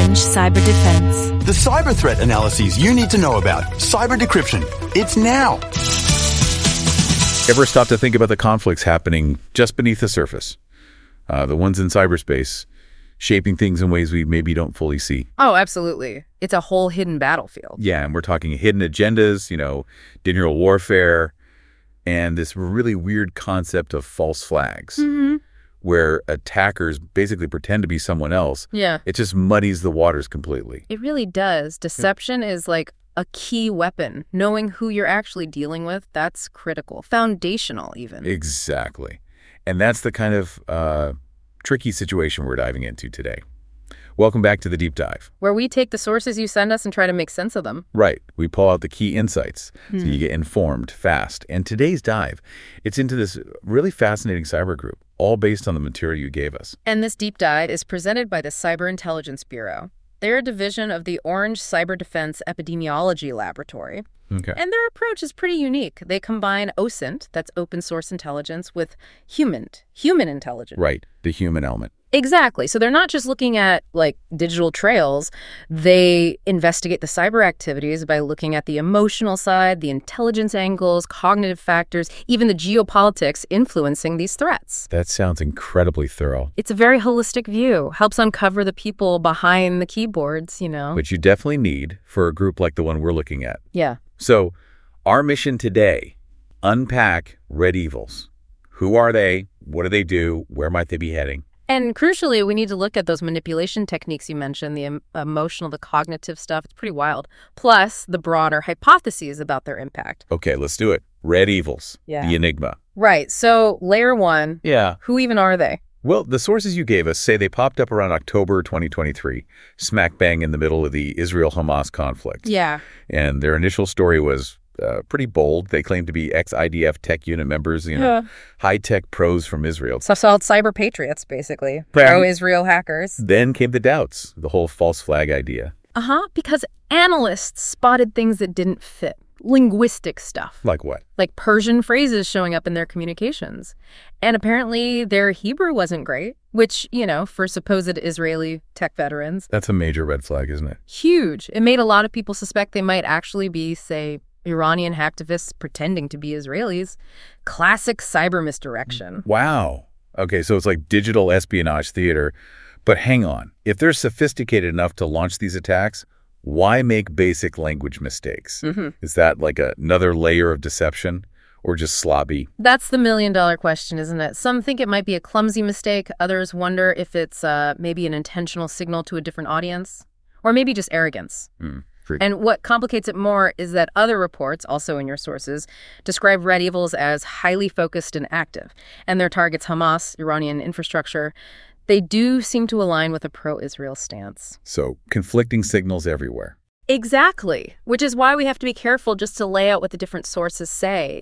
Orange Cyber Defense. The cyber threat analyses you need to know about. Cyber decryption. It's now. Ever stop to think about the conflicts happening just beneath the surface? The ones in cyberspace, shaping things in ways we maybe don't fully see. Oh, absolutely. It's a whole hidden battlefield. Yeah, and we're talking hidden agendas, digital warfare, and this really weird concept of false flags, where attackers basically pretend to be someone else. Yeah. It just muddies the waters completely. It really does. Deception is like a key weapon. Knowing who you're actually dealing with, that's critical. Foundational, even. Exactly. And that's the kind of tricky situation we're diving into today. Welcome back to The Deep Dive. Where we take the sources you send us and try to make sense of them. Right. We pull out the key insights so you get informed fast. And today's dive, it's into this really fascinating cyber group, all based on the material you gave us. And this deep dive is presented by the Cyber Intelligence Bureau. They're a division of the Orange Cyber Defense Epidemiology Laboratory. Okay. And their approach is pretty unique. They combine OSINT, that's open source intelligence, with human intelligence. Right. The human element. Exactly. So they're not just looking at, digital trails. They investigate the cyber activities by looking at the emotional side, the intelligence angles, cognitive factors, even the geopolitics influencing these threats. That sounds incredibly thorough. It's a very holistic view. Helps uncover the people behind the keyboards, Which you definitely need for a group like the one we're looking at. Yeah. So our mission today, unpack Red Evils. Who are they? What do they do? Where might they be heading? And crucially, we need to look at those manipulation techniques you mentioned, the emotional, the cognitive stuff. It's pretty wild. Plus, the broader hypotheses about their impact. Okay, let's do it. Red Evils. Yeah. The Enigma. Right. So, layer one. Yeah. Who even are they? Well, the sources you gave us say they popped up around October 2023, smack bang in the middle of the Israel-Hamas conflict. Yeah. And their initial story was pretty bold. They claimed to be ex-IDF tech unit members, high-tech pros from Israel. So-called cyber patriots, basically. Pro-Israel hackers. Then came the doubts, the whole false flag idea. Because analysts spotted things that didn't fit. Linguistic stuff. Like what? Like Persian phrases showing up in their communications. And apparently their Hebrew wasn't great, which, for supposed Israeli tech veterans. That's a major red flag, isn't it? Huge. It made a lot of people suspect they might actually be, say, Iranian hacktivists pretending to be Israelis. Classic cyber misdirection. Wow. Okay, so it's like digital espionage theater. But hang on. If they're sophisticated enough to launch these attacks, why make basic language mistakes? Is that like another layer of deception or just slobby? That's the million-dollar question, isn't it? Some think it might be a clumsy mistake. Others wonder if it's maybe an intentional signal to a different audience. Or maybe just arrogance. And what complicates it more is that other reports, also in your sources, describe Red Evils as highly focused and active. And their targets Hamas, Iranian infrastructure. They do seem to align with a pro-Israel stance. So conflicting signals everywhere. Exactly. Which is why we have to be careful just to lay out what the different sources say,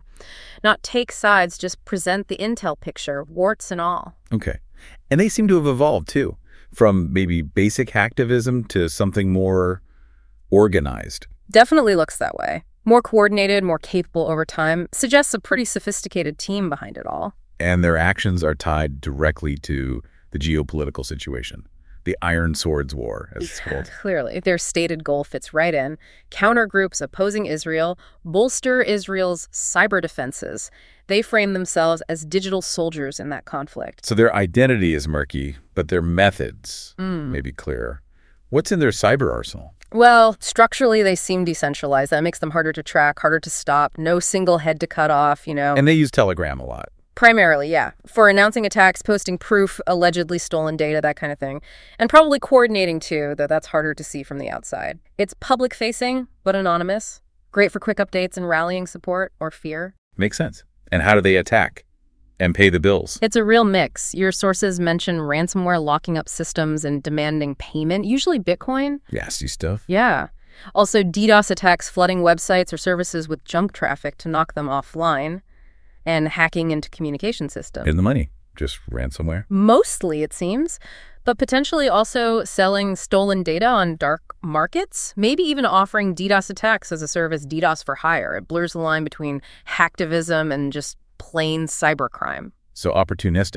Not take sides, just present the intel picture, warts and all. Okay. And they seem to have evolved, too, from maybe basic hacktivism to something more organized. Definitely looks that way. More coordinated, more capable over time. Suggests a pretty sophisticated team behind it all. And their actions are tied directly to the geopolitical situation. The Iron Swords War, as it's called. Clearly, their stated goal fits right in. Counter groups opposing Israel, bolster Israel's cyber defenses. They frame themselves as digital soldiers in that conflict. So their identity is murky, but their methods may be clearer. What's in their cyber arsenal? Well, structurally, they seem decentralized. That makes them harder to track, harder to stop. No single head to cut off, And they use Telegram a lot. Primarily, yeah. For announcing attacks, posting proof, allegedly stolen data, that kind of thing. And probably coordinating, too, though that's harder to see from the outside. It's public-facing, but anonymous. Great for quick updates and rallying support or fear. Makes sense. And how do they attack and pay the bills? It's a real mix. Your sources mention ransomware locking up systems and demanding payment, usually Bitcoin. Nasty stuff. Yeah. Also, DDoS attacks flooding websites or services with junk traffic to knock them offline. And hacking into communication systems. In the money. Just ransomware. Mostly, it seems. But potentially also selling stolen data on dark markets. Maybe even offering DDoS attacks as a service, DDoS for hire. It blurs the line between hacktivism and just plain cybercrime. So opportunistic.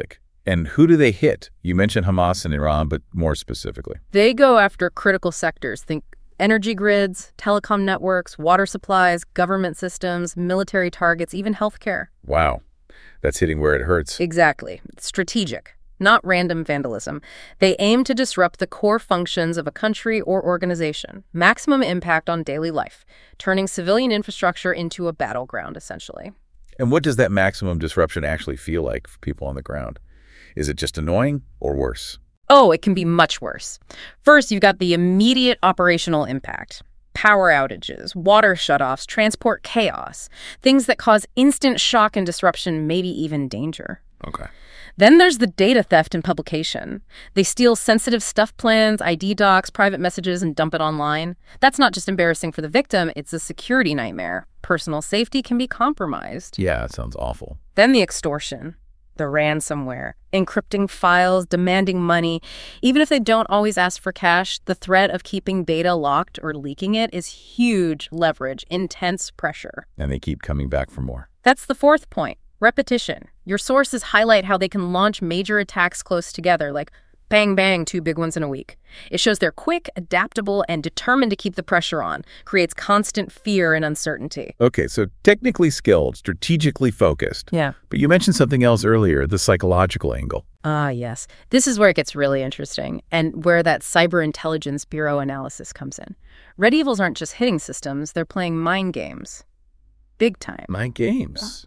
And who do they hit? You mentioned Hamas and Iran, but more specifically. They go after critical sectors. Think energy grids, telecom networks, water supplies, government systems, military targets, even healthcare. Wow. That's hitting where it hurts. Exactly. It's strategic, not random vandalism. They aim to disrupt the core functions of a country or organization. Maximum impact on daily life, turning civilian infrastructure into a battleground, essentially. And what does that maximum disruption actually feel like for people on the ground? Is it just annoying or worse? Oh, it can be much worse. First, you've got the immediate operational impact. Power outages, water shutoffs, transport chaos, things that cause instant shock and disruption, maybe even danger. Okay. Then there's the data theft and publication. They steal sensitive stuff plans, ID docs, private messages, and dump it online. That's not just embarrassing for the victim, it's a security nightmare. Personal safety can be compromised. Yeah, it sounds awful. Then the extortion, the ransomware, encrypting files, demanding money. Even if they don't always ask for cash, the threat of keeping data locked or leaking it is huge leverage, intense pressure. And they keep coming back for more. That's the fourth point. Repetition. Your sources highlight how they can launch major attacks close together, like bang, bang, 2 big ones in a week. It shows they're quick, adaptable, and determined to keep the pressure on, creates constant fear and uncertainty. Okay, so technically skilled, strategically focused. Yeah. But you mentioned something else earlier, the psychological angle. Ah, yes. This is where it gets really interesting, and where that Cyber Intelligence Bureau analysis comes in. Red Evils aren't just hitting systems, they're playing mind games. Big time. Mind games.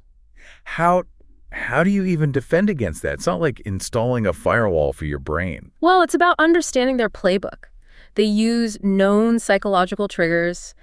How do you even defend against that? It's not like installing a firewall for your brain. Well, it's about understanding their playbook. They use known psychological triggers,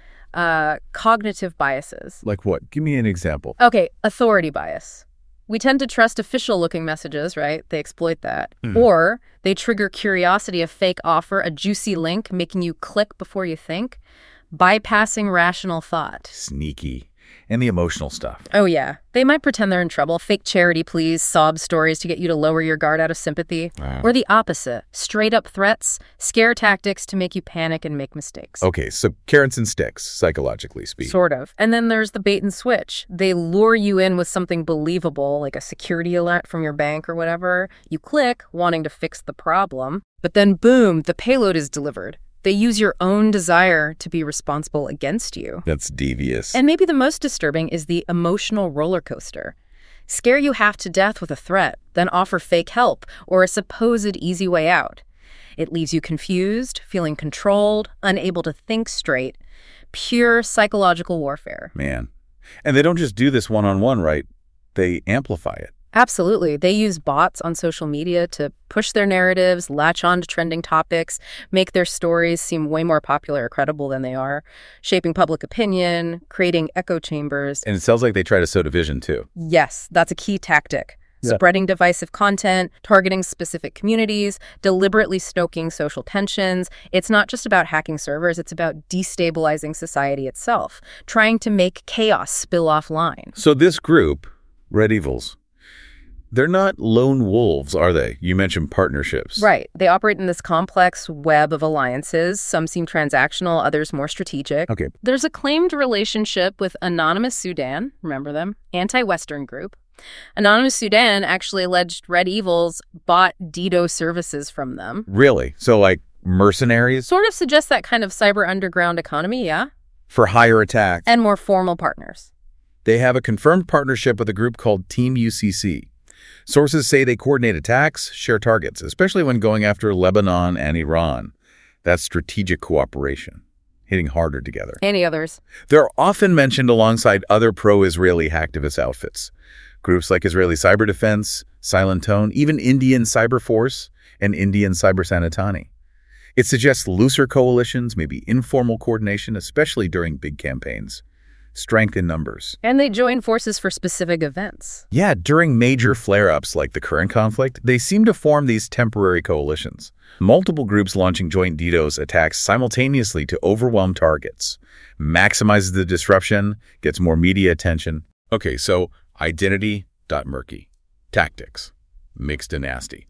cognitive biases. Like what? Give me an example. Okay, authority bias. We tend to trust official-looking messages, right? They exploit that. Or they trigger curiosity, a fake offer, a juicy link, making you click before you think, bypassing rational thought. Sneaky. And the emotional stuff. Oh, yeah. They might pretend they're in trouble, fake charity pleas, sob stories to get you to lower your guard out of sympathy. Wow. Or the opposite, straight-up threats, scare tactics to make you panic and make mistakes. Okay, so carrots and sticks, psychologically speaking. Sort of. And then there's the bait and switch. They lure you in with something believable, like a security alert from your bank or whatever. You click, wanting to fix the problem. But then, boom, the payload is delivered. They use your own desire to be responsible against you. That's devious. And maybe the most disturbing is the emotional roller coaster. Scare you half to death with a threat, then offer fake help or a supposed easy way out. It leaves you confused, feeling controlled, unable to think straight. Pure psychological warfare. Man. And they don't just do this one-on-one, right? They amplify it. Absolutely. They use bots on social media to push their narratives, latch on to trending topics, make their stories seem way more popular or credible than they are, shaping public opinion, creating echo chambers. And it sounds like they try to sow division, too. Yes, that's a key tactic. Yeah. Spreading divisive content, targeting specific communities, deliberately stoking social tensions. It's not just about hacking servers, it's about destabilizing society itself, trying to make chaos spill offline. So this group, Red Evils, they're not lone wolves, are they? You mentioned partnerships. Right. They operate in this complex web of alliances. Some seem transactional, others more strategic. Okay. There's a claimed relationship with Anonymous Sudan, remember them? Anti-Western group. Anonymous Sudan actually alleged Red Evils bought DDoS services from them. Really? So like mercenaries? Sort of suggests that kind of cyber underground economy, yeah? For higher attacks. And more formal partners. They have a confirmed partnership with a group called Team UCC. Sources say they coordinate attacks, share targets, especially when going after Lebanon and Iran. That's strategic cooperation, hitting harder together. Any others? They're often mentioned alongside other pro-Israeli hacktivist outfits. Groups like Israeli Cyber Defense, Silent Tone, even Indian Cyber Force, and Indian Cyber Sanitani. It suggests looser coalitions, maybe informal coordination, especially during big campaigns. Strength in numbers. And they join forces for specific events. Yeah, during major flare-ups like the current conflict, they seem to form these temporary coalitions. Multiple groups launching joint DDoS attacks simultaneously to overwhelm targets. Maximizes the disruption, gets more media attention. Okay, so identity.murky. Tactics. Mixed and nasty.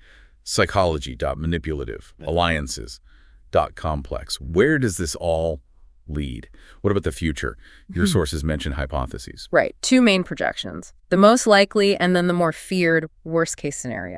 Psychology.manipulative. Alliances.complex. Where does this all lead? What about the future? Your sources mention hypotheses. Right. 2 main projections. The most likely and then the more feared worst-case scenario.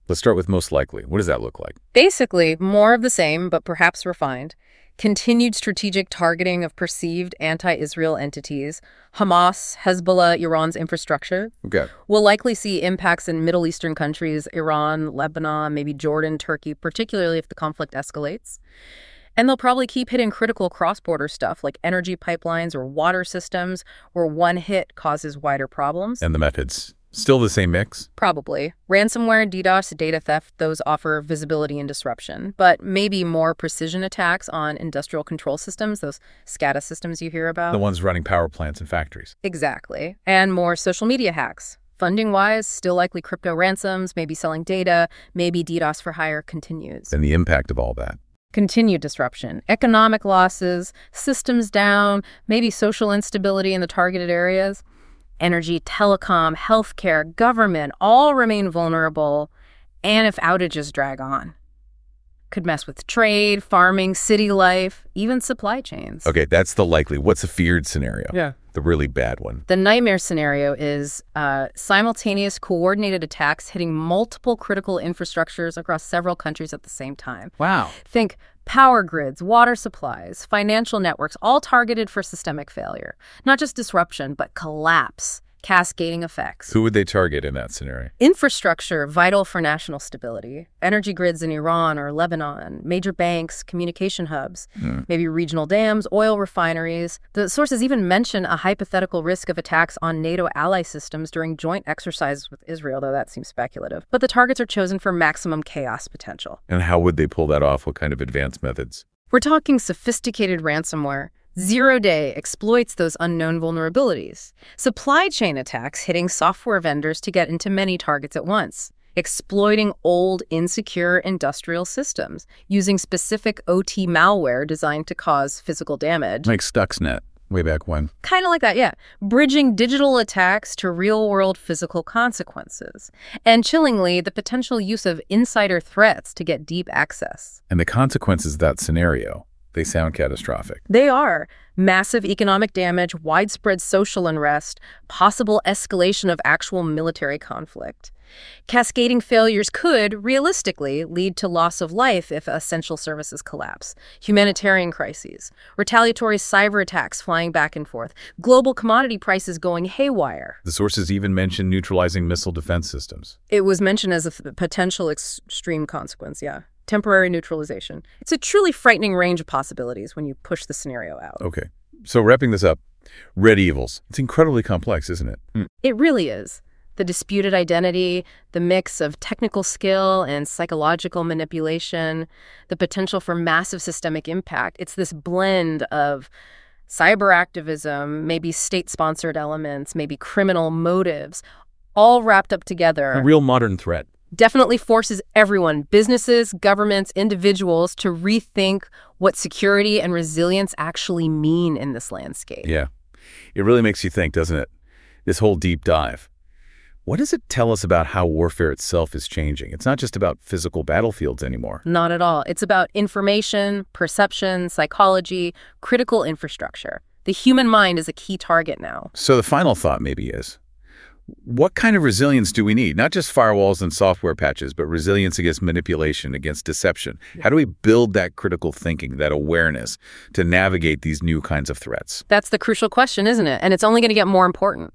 Let's start with most likely. What does that look like? Basically, more of the same, but perhaps refined. Continued strategic targeting of perceived anti-Israel entities, Hamas, Hezbollah, Iran's infrastructure. Okay. We'll likely see impacts in Middle Eastern countries, Iran, Lebanon, maybe Jordan, Turkey, particularly if the conflict escalates. And they'll probably keep hitting critical cross-border stuff like energy pipelines or water systems where one hit causes wider problems. And the methods? Still the same mix? Probably. Ransomware, DDoS, data theft, those offer visibility and disruption. But maybe more precision attacks on industrial control systems, those SCADA systems you hear about. The ones running power plants and factories. Exactly. And more social media hacks. Funding-wise, still likely crypto ransoms, maybe selling data, maybe DDoS for hire continues. And the impact of all that? Continued disruption, economic losses, systems down, maybe social instability in the targeted areas. Energy, telecom, healthcare, government all remain vulnerable, and if outages drag on, could mess with trade, farming, city life, even supply chains. Okay, that's the likely. What's a feared scenario? Yeah. The really bad one. The nightmare scenario is simultaneous coordinated attacks hitting multiple critical infrastructures across several countries at the same time. Wow. Think power grids, water supplies, financial networks, all targeted for systemic failure. Not just disruption, but collapse, cascading effects. Who would they target in that scenario? Infrastructure vital for national stability. Energy grids in Iran or Lebanon, major banks, communication hubs, maybe regional dams, oil refineries. The sources even mention a hypothetical risk of attacks on NATO ally systems during joint exercises with Israel, though that seems speculative. But the targets are chosen for maximum chaos potential. And how would they pull that off? What kind of advanced methods? We're talking sophisticated ransomware. Zero-day exploits those unknown vulnerabilities. Supply chain attacks hitting software vendors to get into many targets at once. Exploiting old, insecure industrial systems. Using specific OT malware designed to cause physical damage. Like Stuxnet, way back when. Kind of like that, yeah. Bridging digital attacks to real-world physical consequences. And chillingly, the potential use of insider threats to get deep access. And the consequences of that scenario, they sound catastrophic. They are. Massive economic damage, widespread social unrest, possible escalation of actual military conflict. Cascading failures could, realistically, lead to loss of life if essential services collapse, humanitarian crises, retaliatory cyber attacks flying back and forth, global commodity prices going haywire. The sources even mention neutralizing missile defense systems. It was mentioned as a potential extreme consequence, yeah. Temporary neutralization. It's a truly frightening range of possibilities when you push the scenario out. Okay. So wrapping this up, Red Evils. It's incredibly complex, isn't it? It really is. The disputed identity, the mix of technical skill and psychological manipulation, the potential for massive systemic impact. It's this blend of cyber activism, maybe state-sponsored elements, maybe criminal motives, all wrapped up together. A real modern threat. Definitely forces everyone, businesses, governments, individuals, to rethink what security and resilience actually mean in this landscape. Yeah. It really makes you think, doesn't it? This whole deep dive. What does it tell us about how warfare itself is changing? It's not just about physical battlefields anymore. Not at all. It's about information, perception, psychology, critical infrastructure. The human mind is a key target now. So the final thought maybe is, what kind of resilience do we need? Not just firewalls and software patches, but resilience against manipulation, against deception. How do we build that critical thinking, that awareness to navigate these new kinds of threats? That's the crucial question, isn't it? And it's only going to get more important.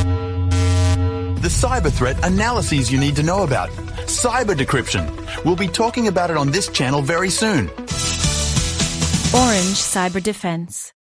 The cyber threat analyses you need to know about. Cyber decryption. We'll be talking about it on this channel very soon. Orange Cyber Defense.